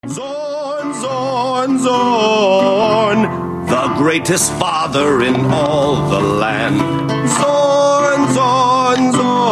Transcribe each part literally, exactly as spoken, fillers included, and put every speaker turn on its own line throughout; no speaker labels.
Zorn, Zorn, Zorn, the greatest father in all the land. Zorn, Zorn,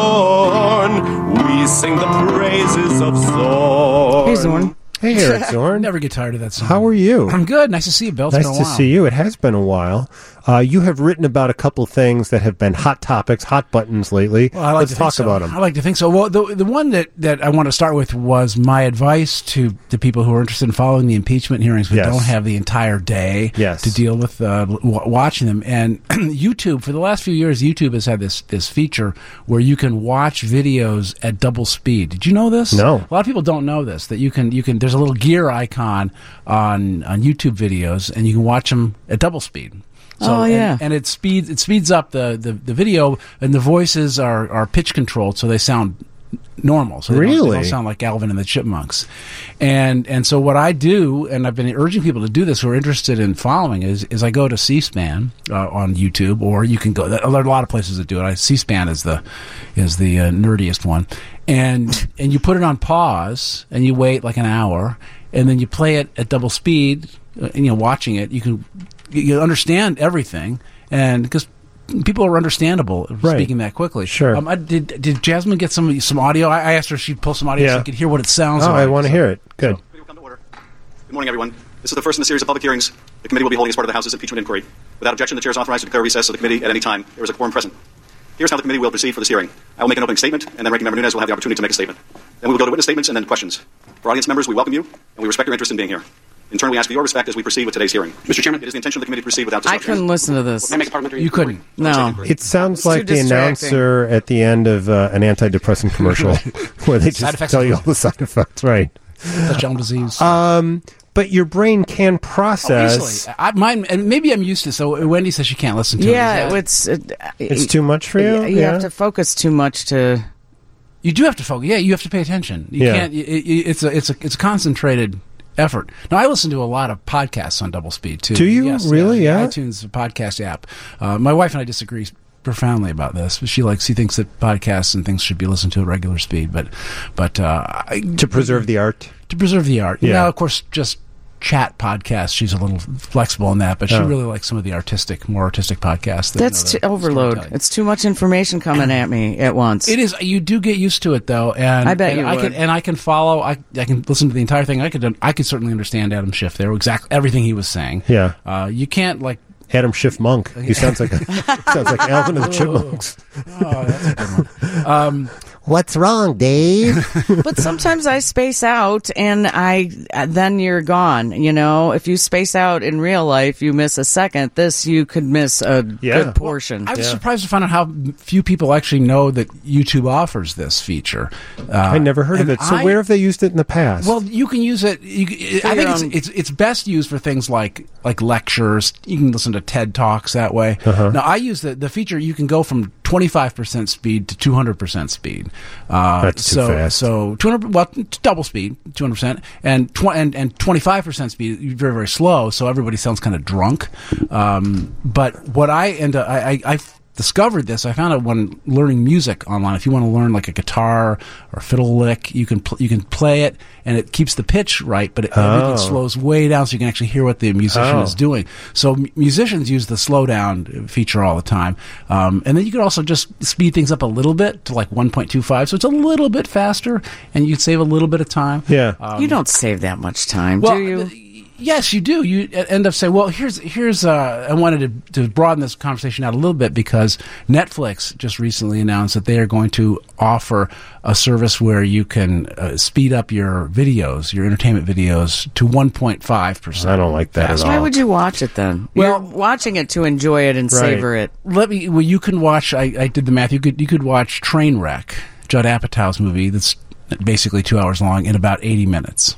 Zorn, we sing the praises of Zorn.
Hey, Zorn.
Hey, Eric Zorn.
Never get tired of that song.
How are you?
I'm good. Nice to see you, Bill. It's
nice
been a
to
while.
see you. It has been a while. Uh, you have written about a couple things that have been hot topics, hot buttons lately.
Well, I like
Let's
to think
talk
so.
about them.
I like to think so. Well, the the one that, that I want to start with was my advice to the people who are interested in following the impeachment hearings but
Yes.
don't have the entire day
Yes.
to deal with uh, w- watching them. And YouTube, for the last few years, YouTube has had this, this feature where you can watch videos at double speed. Did you know this?
No.
A lot of people don't know this, that you can, you can, there's a little gear icon on, on YouTube videos, and you can watch them at double speed. So,
Oh, yeah.
and, and it speeds it speeds up the, the, the video, and the voices are, are pitch controlled, so they sound normal. So they, don't, they
Really?
don't sound like Alvin and the Chipmunks. And and so what I do, and I've been urging people to do this who are interested in following, is is I go to C-SPAN uh, on YouTube, or you can go. There are a lot of places that do it. I, C-SPAN is the is the uh, nerdiest one, and and you put it on pause, and you wait like an hour, and then you play it at double speed. Uh, and, you know, watching it, you can. You understand everything, and because people are understandable
Right.
speaking that quickly.
Sure.
Um, I, did did Jasmine get some some audio? I, I asked her if she'd pull some audio
Yeah.
so I could hear what it sounds
Oh,
like.
I want to
So-
hear it. Good.
Committee will come to order. Good morning, everyone. This is the first in a series of public hearings the committee will be holding as part of the House's impeachment inquiry. Without objection, the chair is authorized to declare recess of the committee at any time. There is a quorum present. Here's how the committee will proceed for this hearing. I will make an opening statement, and then Ranking Member Nunes will have the opportunity to make a statement. Then we will go to witness statements and then questions. For audience members, we welcome you, and we respect your interest in being here. In turn, we ask for your respect as we proceed with today's hearing. Mister Chairman, it is the intention of the committee to proceed without
I
disruption.
couldn't listen to this.
May I make a parliamentary
You couldn't.
No.
It sounds
It's too
like the
distracting.
announcer at the end of uh, an antidepressant commercial where they
Side
just
effects
tell
of
you all the side effects. Right.
Touchdown disease.
Um, but your brain can process.
Easily. I, mine, and maybe I'm used to. So Wendy says she can't listen to it.
Yeah,
Is that-
it's it,
It's too much for you?
You
Yeah.
have to focus too much to.
You do have to focus. Yeah, you have to pay attention. You
Yeah.
can't. It, it, it's a it's a it's a concentrated effort. Now, I listen to a lot of podcasts on double speed too.
Do you?
Yes,
Really?
Yeah.
Yeah?
iTunes podcast app. Uh, my wife and I disagree profoundly about this. She likes she thinks that podcasts and things should be listened to at regular speed, but but uh, I,
To preserve the art.
to preserve the art.
Yeah.
Now, of course, just chat podcasts. She's a little flexible in that, but she
Oh.
really likes some of the artistic, more artistic podcasts. That,
That's
you
too
know, the
overload.
storytelling.
It's too much information coming at me at once.
It is. You do get used to it, though, and
I bet
and
you
I
would.
can, and I can follow. I I can listen to the entire thing. I could. I could certainly understand Adam Schiff there. Exactly everything he was saying.
Yeah.
Uh, you can't like.
Adam Schiff Monk. He sounds like a, sounds like Alvin and the Chipmunks.
Oh, that's a good one. Um,
What's wrong, Dave?
But sometimes I space out, and I then you're gone. You know, if you space out in real life, you miss a second. This you could miss a
Yeah.
good portion.
I was surprised to find out how few people actually know that YouTube offers this feature. Uh,
I never heard of
and
it. So
I-
where have they used it in the past?
Well, you can use it. You, I
your
think it's,
own-
it's it's best used for things like like lectures. You can listen to TED Talks that way.
Uh-huh.
Now, I use the the feature. You can go from twenty-five percent speed to two hundred percent speed. Uh,
That's too
so,
fast.
So two hundred, well, it's double speed, two hundred percent, and tw- and and twenty-five percent speed, very very slow. So everybody sounds kind of drunk. Um, but what I end up, I, I, I discovered this. I found it when learning music online. If you want to learn like a guitar or a fiddle lick, you can pl- you can play it, and it keeps the pitch right, but it,
Oh.
everything slows way down, so you can actually hear what the musician
Oh.
is doing. So m- musicians use the slow down feature all the time, um, and then you can also just speed things up a little bit to like one point two five, so it's a little bit faster, and you save a little bit of time.
yeah.
you don't save that much time,
Well,
do you?
th- yes, you do. You end up saying, "Well, here's here's." Uh, I wanted to, to broaden this conversation out a little bit because Netflix just recently announced that they are going to offer a service where you can uh, speed up your videos, your entertainment videos, to one point five percent.
I don't like that at
Why
all.
would you watch it then?
Well-
You're watching it to enjoy it and
Right.
savor it.
Let me. Well, you can watch. I, I did the math. You could you could watch Trainwreck, Judd Apatow's movie. That's basically two hours long in about eighty minutes.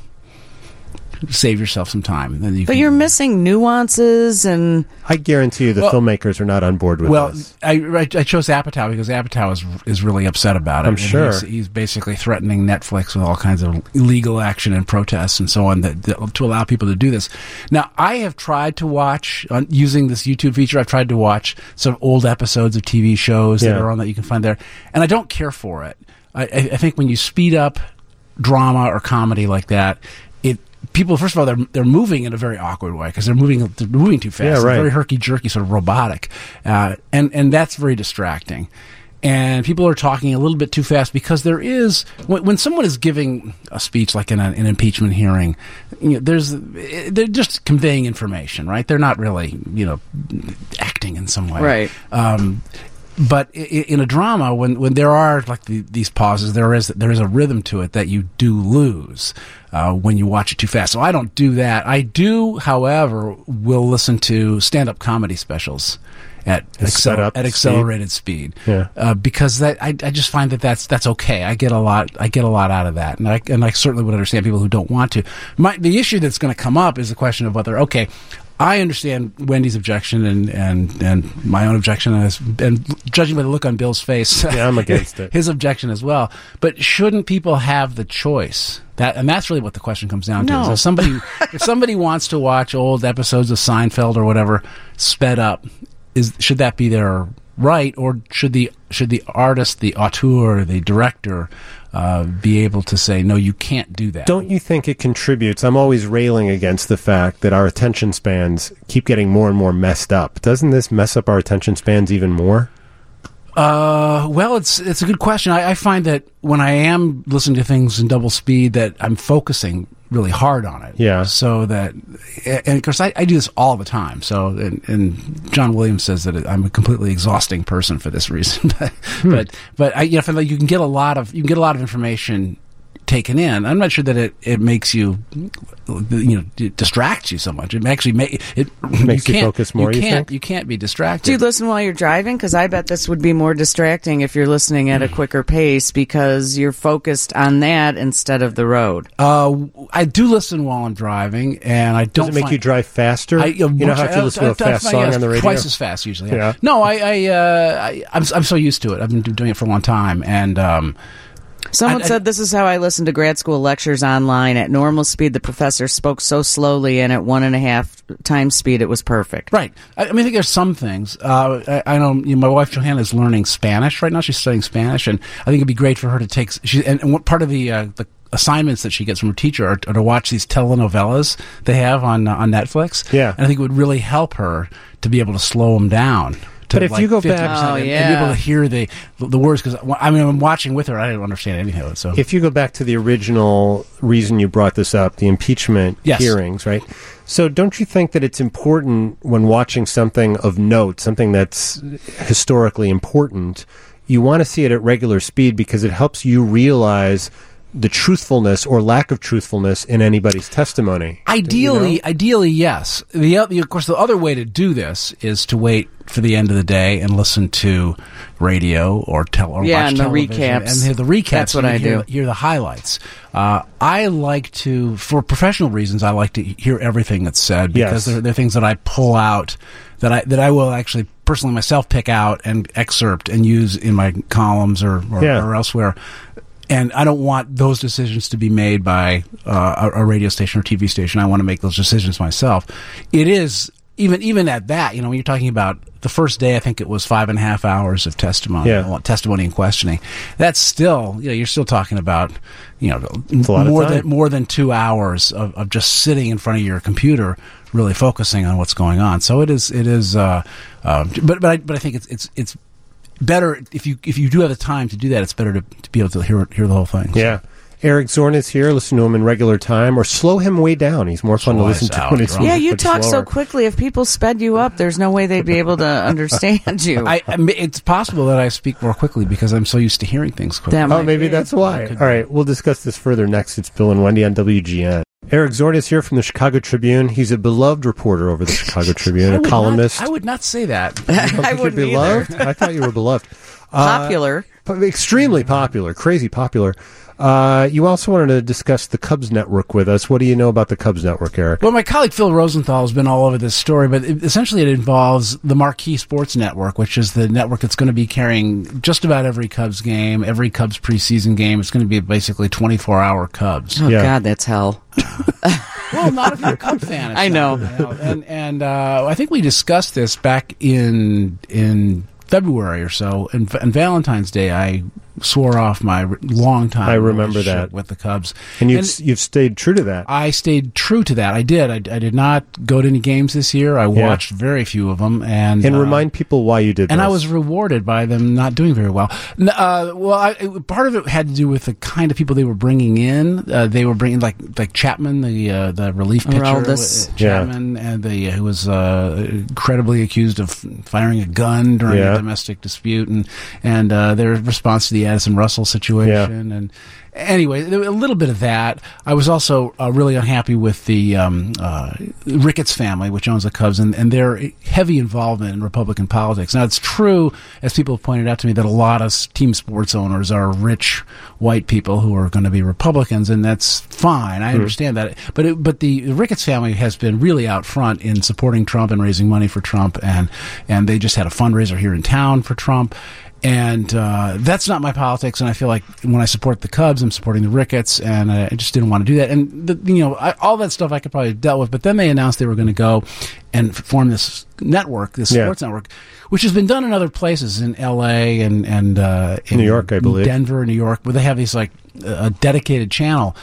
Save yourself some time. Then you
But
can,
you're missing nuances and
I guarantee you the
Well-
filmmakers are not on board with
Well,
this.
I, I I chose Apatow because Apatow is is really upset about it.
I'm
And
sure.
he's, he's basically threatening Netflix with all kinds of illegal action and protests and so on that, that to allow people to do this. Now, I have tried to watch on using this YouTube feature. I've tried to watch some old episodes of T V shows that
Yeah.
are on that you can find there, and I don't care for it. I, I I think when you speed up drama or comedy like that, it people, first of all, they're they're moving in a very awkward way because they're moving they're moving too fast.
Yeah, right.
It's very herky jerky, sort of robotic, uh, and and that's very distracting. And people are talking a little bit too fast because there is when, when someone is giving a speech like in a, an impeachment hearing, you know, there's they're just conveying information, right? They're not really, you know, acting in some way,
Right.
Um, but in, in a drama, when, when there are like the, these pauses, there is there is a rhythm to it that you do lose uh, when you watch it too fast. So I don't do that. I do, however, will listen to stand-up comedy specials at
Set
accel-
up
at accelerated speed,
Yeah.
uh, because that I, I just find that that's that's okay. I get a lot I get a lot out of that, and I and I certainly would understand people who don't want to. My the issue that's going to come up is the question of whether okay. I understand Wendy's objection and, and, and my own objection, and, and judging by the look on Bill's face,
Yeah, I'm against it.
his objection as well. But shouldn't people have the choice? That and that's really what the question comes down to.
No.
Is if somebody if somebody wants to watch old episodes of Seinfeld or whatever sped up, is should that be their right, or should the should the artist, the auteur, the director, uh, be able to say, no, you can't do that?
Don't you think it contributes? I'm always railing against the fact that our attention spans keep getting more and more messed up. Doesn't this mess up our attention spans even more?
Uh, well, it's it's a good question. I, I find that when I am listening to things in double speed, that I'm focusing really hard on it.
Yeah.
So that, and of course, I, I do this all the time. So, and, and John Williams says that I'm a completely exhausting person for this reason. but,
Hmm.
but, but I, you know, I feel like you can get a lot of you can get a lot of information taken in. I'm not sure that it, it makes you, you know, it distracts you so much. It actually make it
Makes you
can't-
focus more,
You
you
can't.
think?
You can't be distracted.
Do you listen while you're driving? Because I bet this would be more distracting if you're listening at a quicker pace because you're focused on that instead of the road.
Uh, I do listen while I'm driving, and I don't
Does it make
find-
you drive faster?
I,
you know how if you listen to a fast song on the radio?
Twice as fast usually. Yeah.
Yeah.
No, I, I, uh, I, I'm, I'm so used to it. I've been doing it for a long time, and um,
Someone
I- I-
said this is how I listened to grad school lectures online. At normal speed, the professor spoke so slowly, and at one and a half times speed, it was perfect.
right. I, I mean, I think there's some things. Uh, I, I know, you know my wife Johanna is learning Spanish right now. She's studying Spanish, and I think it'd be great for her to take. She and, and what part of the uh, the assignments that she gets from her teacher are, are to watch these telenovelas they have on uh, on Netflix.
Yeah.
and I think it would really help her to be able to slow them down. To
But if
like
you go back-
fifty percent
Oh,
and,
yeah.
and be able to hear the the words, because I mean I'm watching with her, I don't understand anything of it. So
If you go back to the original reason you brought this up, the impeachment
Yes.
hearings, right? So don't you think that it's important when watching something of note, something that's historically important, you want to see it at regular speed because it helps you realize the truthfulness or lack of truthfulness in anybody's testimony?
Ideally,
You know?
ideally, yes. The, o- the of course, the other way to do this is to wait for the end of the day and listen to radio or tell or
Yeah,
watch
and the
television
recaps.
and hear the recaps.
That's what
and
I
hear,
do.
Hear the highlights. Uh, I like to, for professional reasons, I like to hear everything that's said because
Yes.
there, there are things that I pull out that I that I will actually personally myself pick out and excerpt and use in my columns or or,
Yeah.
or elsewhere. And I don't want those decisions to be made by uh, a, a radio station or T V station. I want to make those decisions myself. It is, even even at that, you know, when you're talking about the first day, I think it was five and a half hours of testimony,
Yeah.
well, testimony and questioning. That's still, you know, you're still talking about, you know,
a lot of
more
time.
than more than two hours of, of just sitting in front of your computer, really focusing on what's going on. So it is, it is, uh, uh, but but I, but I think it's it's it's. better if you if you do have the time to do that. It's better to, to be able to hear hear the whole thing. So.
Yeah. Eric Zorn is here. Listen to him in regular time or slow him way down. He's more fun to
Slow
listen
us
to
out,
when it's
drunk.
Yeah, you
much
talk so
slower.
quickly. If people sped you up, there's no way they'd be able to understand you.
I, I mean, it's possible that I speak more quickly because I'm so used to hearing things quickly.
That
Oh,
might
maybe
be.
that's why.
Could
All right, we'll discuss this further next. It's Bill and Wendy on W G N. Eric Zorn is here from the Chicago Tribune. He's a beloved reporter over the Chicago Tribune,
I
a
would
columnist.
Not, I would not say that.
You don't
I
think you're
wouldn't either.
beloved? I thought you were beloved. Uh,
Popular.
po- extremely popular, crazy popular. Uh, you also wanted to discuss the Cubs Network with us. What do you know about the Cubs Network, Eric?
Well, my colleague Phil Rosenthal has been all over this story, but it, essentially it involves the Marquee Sports Network, which is the network that's going to be carrying just about every Cubs game, every Cubs preseason game. It's going to be basically twenty-four hour Cubs.
Oh,
Yeah.
God, that's hell.
Well, not if you're a Cub fan. it's
I
not,
know.
you know. And and uh, I think we discussed this back in in February or so. And, and Valentine's Day, I swore off my long time
I remember
relationship
that.
with the Cubs.
And you've, you've stayed true to that.
I stayed true to that. I did. I, I did not go to any games this year. I
Yeah.
watched very few of them. And,
And
uh,
remind people why you did
and
this.
I was rewarded by them not doing very well. N- Uh, well, I, it, part of it had to do with the kind of people they were bringing in. Uh, they were bringing like like Chapman, the uh, the relief pitcher,
Aroldis.
uh, Chapman, and the who was uh, incredibly accused of firing a gun during
Yeah.
a domestic dispute, and and uh, their response to the Addison Russell situation, and. Anyway, there was a little bit of that. I was also uh, really unhappy with the um, uh, Ricketts family, which owns the Cubs, and, and their heavy involvement in Republican politics. Now, it's true, as people have pointed out to me, that a lot of s- team sports owners are rich white people who are going to be Republicans, and that's fine. I understand that. But it, but the, the Ricketts family has been really out front in supporting Trump and raising money for Trump, and and they just had a fundraiser here in town for Trump. And uh, that's not my politics, and I feel like when I support the Cubs, I'm supporting the Ricketts, and I just didn't want to do that. And the, you know, I, all that stuff I could probably have dealt with, but then they announced they were going to go and f- form this network, this
Yeah.
sports network, which has been done in other places, in L A and and uh, in
New York, I believe.
Denver, New York, where they have these like a dedicated channel.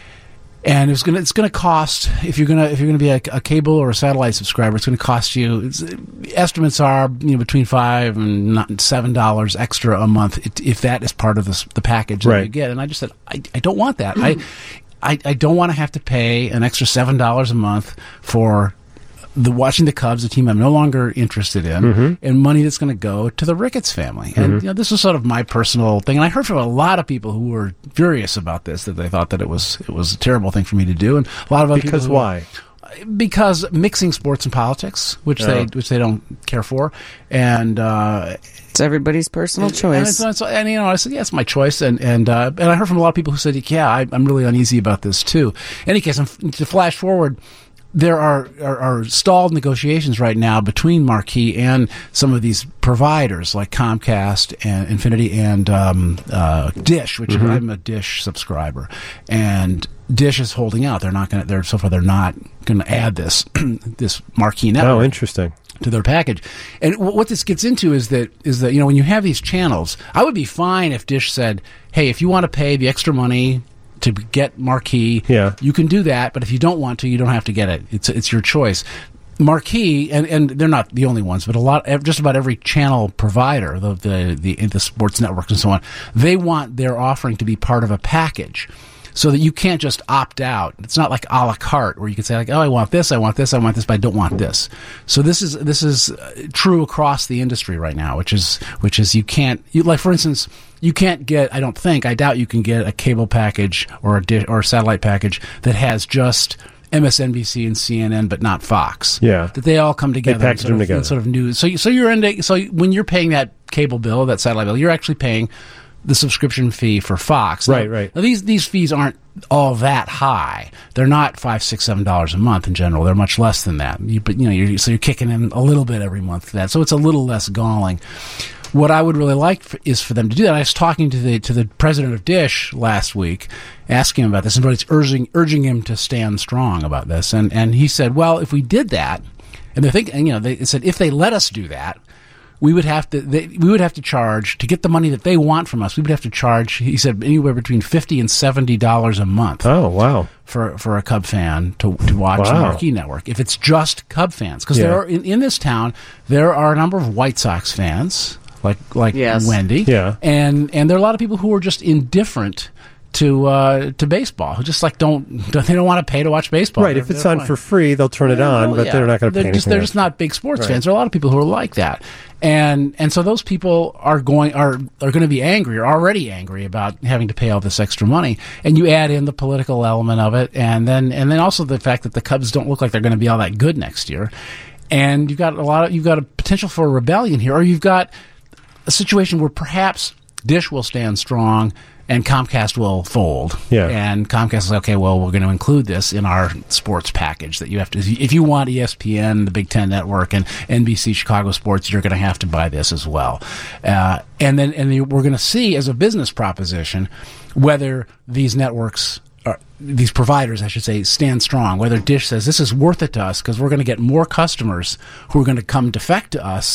And it's gonna it's gonna cost if you're gonna if you're gonna be a, a cable or a satellite subscriber, it's gonna cost you. It's, estimates are you know between five and not seven dollars extra a month if, if that is part of the the package that
Right.
you get. And I just said I, I don't want that. I, I I don't want to have to pay an extra seven dollars a month for the watching the Cubs, a team I'm no longer interested in,
Mm-hmm.
and money that's going to go to the Ricketts family. And you know, this was sort of my personal thing. And I heard from a lot of people who were furious about this, that they thought that it was it was a terrible thing for me to do. And a lot of other
Because
people who-
why?
Because mixing sports and politics, which
Oh.
they which they don't care for, and uh,
It's everybody's personal
and,
choice.
And, it's, and you know, I said, yeah, it's my choice, and and uh, and I heard from a lot of people who said, yeah, I, I'm really uneasy about this too. In any case, I'm, to flash forward. There are, are, are stalled negotiations right now between Marquee and some of these providers like Comcast and Infinity and um, uh, Dish, which
Mm-hmm.
I'm a Dish subscriber, and Dish is holding out. They're not going to. They're so far they're not going to add this this Marquee network
Oh, interesting.
to their package. And w- what this gets into is that is that you know when you have these channels, I would be fine if Dish said, "Hey, if you want to pay the extra money to get Marquee,
Yeah.
you can do that. But if you don't want to, you don't have to get it. It's it's your choice." Marquee, and, and they're not the only ones, but a lot, ev- just about every channel provider, the, the the the sports networks and so on, they want their offering to be part of a package, so that you can't just opt out. It's not like a la carte where you can say like, oh, I want this, I want this, I want this, but I don't want this. So this is this is uh, true across the industry right now, which is which is you can't you, like for instance. You can't get, I don't think, I doubt you can get a cable package or a dish, or a satellite package that has just M S N B C and C N N, but not Fox.
Yeah.
That they all come together. in
package
sort
them
of, in
together.
Sort of news. So, you, so you're into, so when you're paying that cable bill, that satellite bill, you're actually paying the subscription fee for Fox.
Right,
Now-
right.
Now these these fees aren't all that high. They're not five, six, seven dollars a month in general. They're much less than that. You, but you know, you're, so you're kicking in a little bit every month for that. So it's a little less galling. What I would really like for, is for them to do that. I was talking to the to the president of Dish last week, asking him about this, and but it's urging urging him to stand strong about this. And and he said, well, if we did that, and they're thinking, you know, they said if they let us do that, we would have to they, we would have to charge to get the money that they want from us. We would have to charge, he said, anywhere between fifty and seventy dollars a month
Oh, wow.
for for a Cub fan to to watch the
Wow.
Marquee Network. If it's just Cub fans, because
Yeah.
there are in, in this town there are a number of White Sox fans like like
Yes.
Wendy,
Yeah.
and and there are a lot of people who are just indifferent to uh, to baseball, who just like don't, don't they don't want to pay to watch baseball.
Right.
They're-
If it's
they're
on
fine.
for free, they'll turn it on,
Well,
but
yeah.
they're not going to pay
They're just
anything
they're
else.
just not big sports
Right.
fans. There are a lot of people who are like that, and and so those people are going are are going to be angry, or already angry about having to pay all this extra money. And you add in the political element of it, and then and then also the fact that the Cubs don't look like they're going to be all that good next year, and you've got a lot of you've got a potential for a rebellion here, or you've got a situation where perhaps Dish will stand strong and Comcast will fold.
Yeah.
And Comcast is okay, well, we're going to include this in our sports package that you have to, if you want E S P N, the Big Ten Network, and N B C Chicago Sports, you're going to have to buy this as well. Uh, and then, and then we're going to see as a business proposition whether these networks are, these providers, I should say, stand strong. Whether Dish says this is worth it to us because we're going to get more customers who are going to come defect to us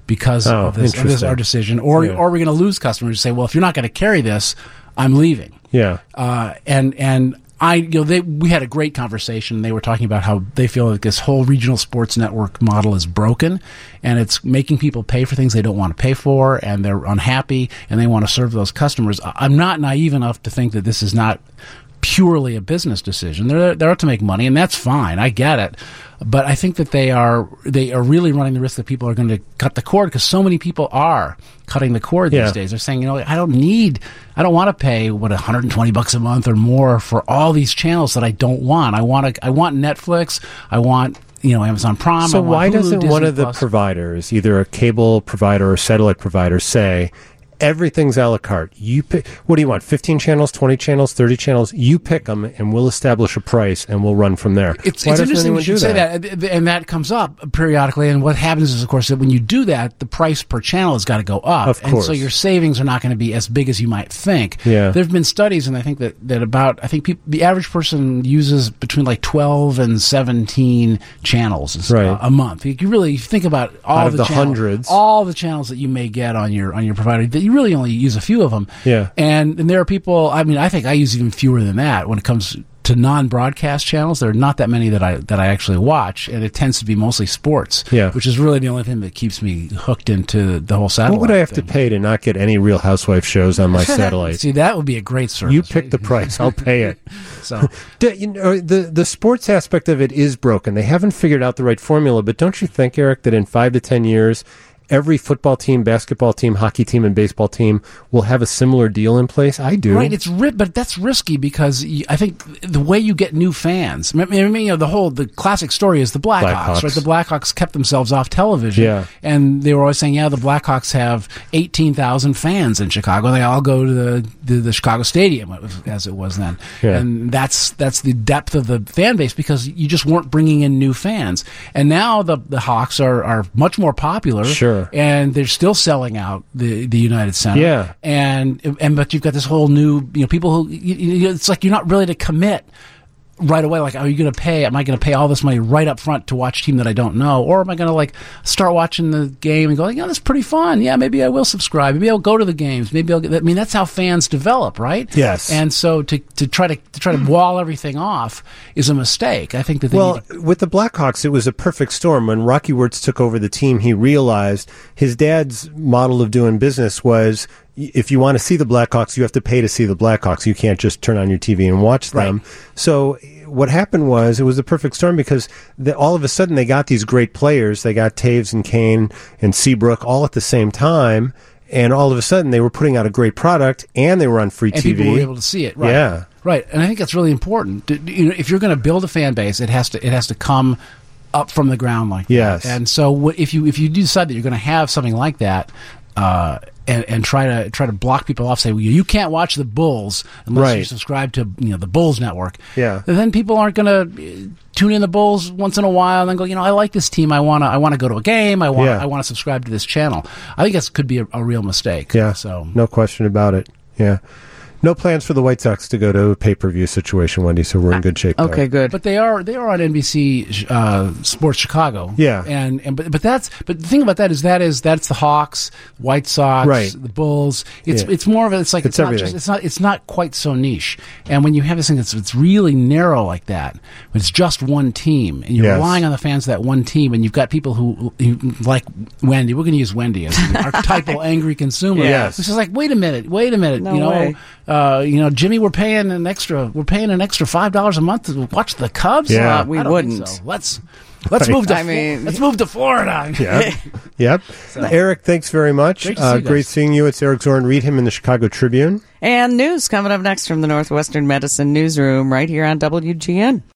because
Oh,
of, this, of this
interesting.
our decision, or
Yeah.
or we're going to lose customers who say, well, if you're not going to carry this, I'm leaving.
Yeah.
Uh, and and I, you know, they we had a great conversation. They were talking about how they feel like this whole regional sports network model is broken, and it's making people pay for things they don't want to pay for, and they're unhappy, and they want to serve those customers. I- I'm not naive enough to think that this is not purely a business decision. They're they're out to make money, and that's fine. I get it, but I think that they are they are really running the risk that people are going to cut the cord, because so many people are cutting the cord
Yeah.
these days. They're saying, you know, I don't need, I don't want to pay what one hundred twenty bucks a month or more for all these channels that I don't want. I want to, I want Netflix. I want, you know, Amazon Prime.
So
I want
why
Hulu,
doesn't one
Disney
of the
Plus.
providers, either a cable provider or satellite provider, say everything's a la carte? You pick. What do you want? Fifteen channels, twenty channels, thirty channels. You pick them, and we'll establish a price, and we'll run from there.
It's,
Why
it's
doesn't
interesting
anyone
you should
do
say that, and that comes up periodically. And what happens is, of course, that when you do that, the price per channel has got to go up,
Of
and
course.
so your savings are not going to be as big as you might think.
Yeah.
There have been studies, and I think that, that about I think people, the average person uses between like twelve and seventeen channels
Right.
uh, a month. You really think about all
Out of
the,
the
channel-
hundreds.
all the channels that you may get on your on your provider. That you really only use a few of them.
Yeah.
And, and there are people, I mean, I think I use even fewer than that when it comes to non-broadcast channels. There are not that many that I that I actually watch, and it tends to be mostly sports,
Yeah.
which is really the only thing that keeps me hooked into the whole satellite.
What would I have
thing.
to pay to not get any Real Housewife shows on my satellite?
See, that would be a great service.
You pick the price. I'll pay it.
So,
D- you know, the the sports aspect of it is broken. They haven't figured out the right formula. But don't you think, Eric, that in five to ten years, every football team, basketball team, hockey team, and baseball team will have a similar deal in place? I do.
right, it's ri- but that's risky because you, I think the way you get new fans. I mean, you know, the whole the classic story is the Blackhawks.
Blackhawks.
Right, the Blackhawks kept themselves off television.
Yeah.
And they were always saying, yeah, the Blackhawks have eighteen thousand fans in Chicago. They all go to the the, the Chicago Stadium, as it was then.
Yeah.
And that's that's the depth of the fan base, because you just weren't bringing in new fans. And now the the Hawks are are much more popular.
Sure.
And they're still selling out the, the United Center.
Yeah.
And and but you've got this whole new, you know, people who you, you, it's like you're not ready to commit right away. Like, are you going to pay? Am I going to pay all this money right up front to watch a team that I don't know, or am I going to like start watching the game and go, yeah, that's pretty fun. Yeah, maybe I will subscribe. Maybe I'll go to the games. Maybe I'll. Get, I mean, that's how fans develop, right?
Yes.
And so to to try to to try to wall everything off is a mistake. I think that they
Well,
need to,
with the Blackhawks, it was a perfect storm. When Rocky Wirtz took over the team, he realized his dad's model of doing business was, y- if you want to see the Blackhawks, you have to pay to see the Blackhawks. You can't just turn on your T V and watch them.
Right.
So what happened was, it was a perfect storm, because the, all of a sudden they got these great players. They got Taves and Kane and Seabrook all at the same time. And all of a sudden they were putting out a great product, and they were on free
and
T V.
people were able to see it. Right.
Yeah.
Right, and I think that's really important. To, you know, if you're going to build a fan base, it has to it has to come up from the ground like
Yes.
that. And so, what, if you if you decide that you're going to have something like that, uh, and and try to try to block people off, say, well, you can't watch the Bulls unless
Right.
you subscribe to, you know, the Bulls network.
Yeah.
Then people aren't going to tune in the Bulls once in a while and then go, you know, I like this team. I want to I want to go to a game. I want
Yeah.
I want to subscribe to this channel. I think that could be a, a real mistake.
Yeah.
So
no question about it. Yeah. No plans for the White Sox to go to a pay-per-view situation, Wendy, so we're in good shape there.
Okay, good.
But they are they are on N B C uh, Sports Chicago.
Yeah.
and and but but that's but the thing about that is that is that's the Hawks, White Sox,
Right.
the Bulls. It's
Yeah.
it's more of a, it's like
It's
it's, not
everything.
just, it's not it's not quite so niche. And when you have this thing that's it's really narrow like that, when it's just one team and you're
Yes.
relying on the fans of that one team, and you've got people who, who like Wendy. We're going to use Wendy as the archetypal angry consumer.
Yes.
Which is like, wait a minute, wait a minute,
No
you know,
way.
uh, you know, Jimmy, we're paying an extra, we're paying an extra five dollars a month to watch the Cubs.
Yeah.
Uh,
We
I don't think
wouldn't.
so. Let's let's
Right.
move to
I mean-
let's move to Florida.
Yep. Yep. Eric, thanks very much.
Great to see
uh,
you guys.
great seeing you. It's Eric Zorn. Read him in the Chicago Tribune.
And news coming up next from the Northwestern Medicine Newsroom right here on W G N.